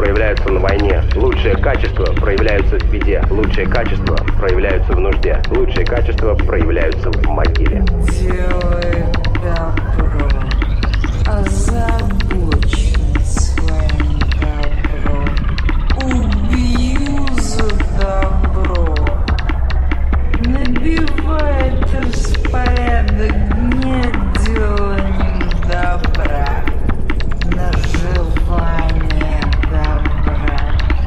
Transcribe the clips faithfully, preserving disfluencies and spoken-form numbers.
проявляются на войне. Лучшие качества проявляются в беде. Лучшие качества проявляются в нужде. Лучшие качества проявляются в могиле. Делай добро, озабочен своим добром. Убью за добро. Набивает распорядок дня деланием добра. Наживание добра.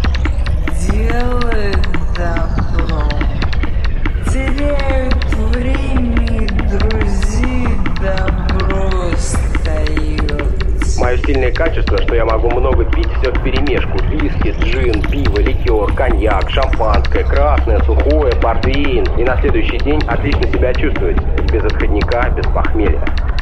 Делает добро. Теряют время и друзей, добро остается. Мое сильное качество, что я могу много пить все вперемешку. Виски, джин, пиво, ликер, коньяк, шампанское, красное, сухое, портвейн. И на следующий день отлично себя чувствовать. Без отходника, без похмелья.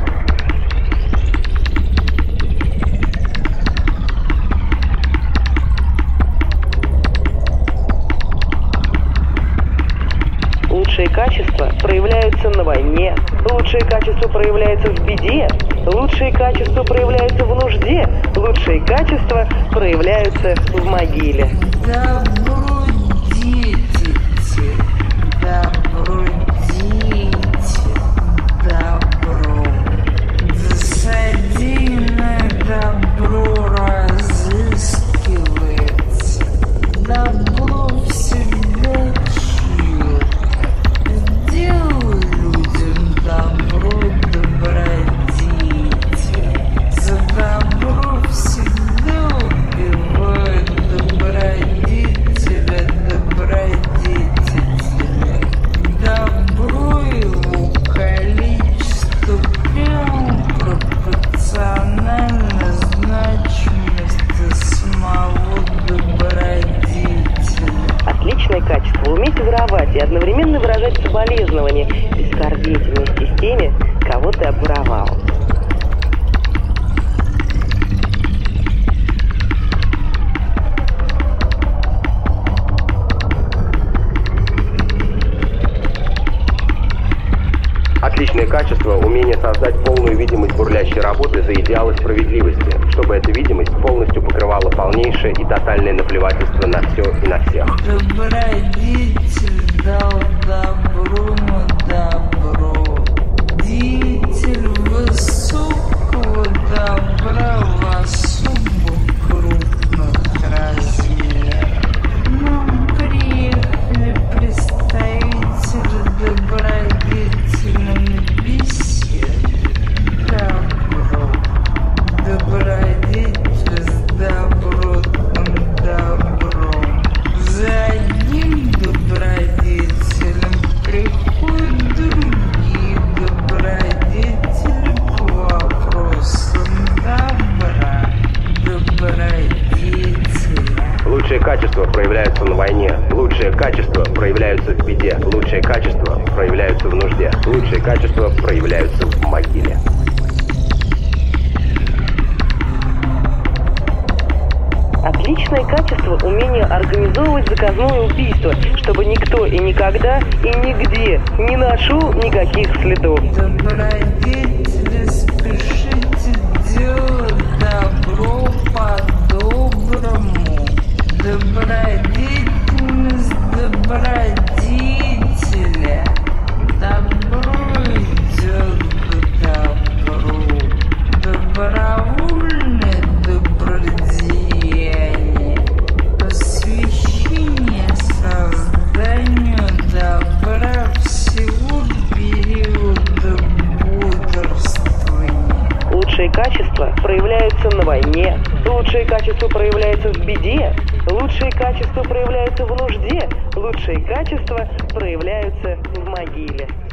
Лучшие качества проявляются на войне. Лучшие качества проявляются в беде. Лучшие качества проявляются в нужде. Лучшие качества проявляются в могиле. Добро дети, добро дети, добро. Засадийное добро разыскивается. Добро всегда чье-то. Сделай людям добро, добродетель. За добро всегда убивают добродетеля, добродетеля. Добро его количеству прямо пропорционально значимости самого добродетеля. Отличное качество — уметь воровать и одновременно выражать соболезнования и оскорбительности с теми, кого ты обворовал. Отличное качество – умение создать полную видимость бурлящей работы за идеалы справедливости, чтобы эта видимость полностью покрывала полнейшее и тотальное наплевательство на все и на всех. Добродетель дал добро на добро. Деятель высокого добра в особо крупных размерах. Нам приехали представители добродетельной беседы. Добро. Добродетель с добротным добром. За одним добродетелем приходят другие добродетели к вопросам добра. Добродетеля. Лучшие качества проявляются на войне. Лучшие качества проявляются в беде. Лучшие качества проявляются в нужде. Лучшие качества проявляются в могиле. Отличное качество — умение организовывать заказное убийство, чтобы никто и никогда и нигде не нашел никаких следов. Добродетели, спешите делать добро по-доброму. Добродетельность добродетеля. Добро идет к добру. Добровольное добродеяние. Посвящение созданию добра всего периода бодрствования. Лучшие качества проявляются на войне. Лучшие качества проявляются в беде. Лучшие качества проявляются в нужде. Лучшие качества проявляются в могиле.